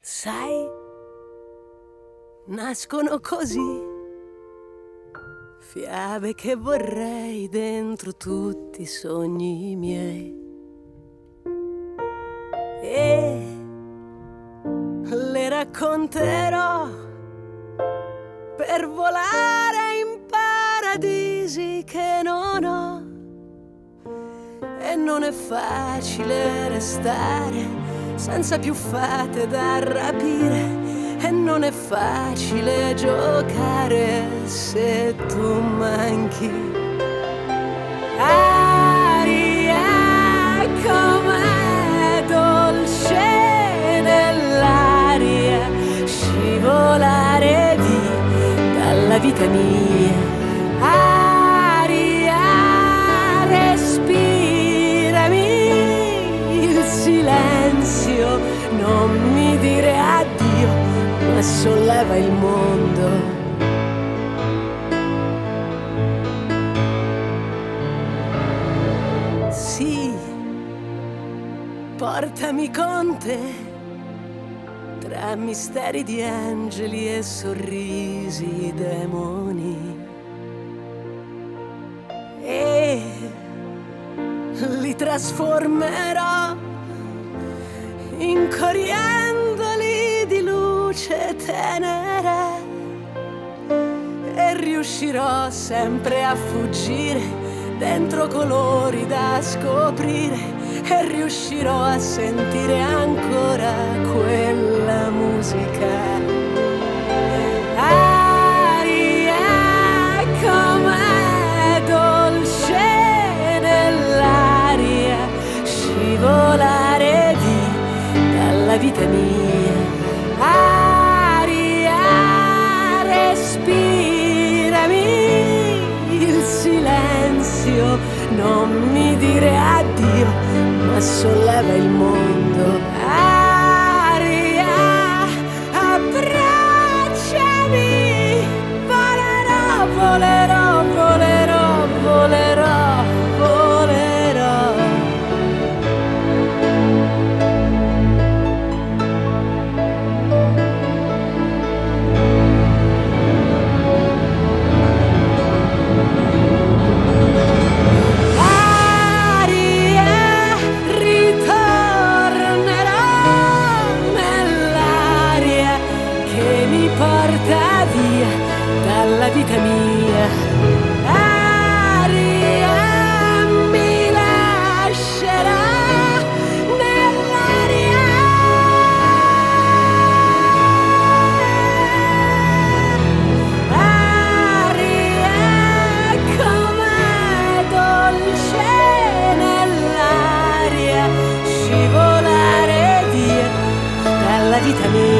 Sai, nascono così fiabe che vorrei dentro tutti i sogni miei, e le racconterò per volare in paradisi che non ho. E non è facile restare senza più fate da rapire, e non è facile giocare se tu manchi. Aria com'è dolce nell'aria, scivolare via dalla vita mia. Aria, respirami il silenzio, non mi dire addio, ma solleva il mondo. Sì, portami con te tra misteri di angeli e sorrisi demoni, e li trasformerò in coriandoli di luce tenera, e riuscirò sempre a fuggire dentro colori da scoprire, e riuscirò a sentire ancora quella musica. Aria com'è dolce nell'aria, scivolare via dalla vita mia. Aria, respirami il silenzio, non mi dire addio, ma solleva il mondo. Aria, abbracciami, volerò, volerò, volerò, volerò, volerò. Porta via dalla vita mia. Aria mi lascerà nell'aria. Aria com'è dolce nell'aria, scivolare via dalla vita mia.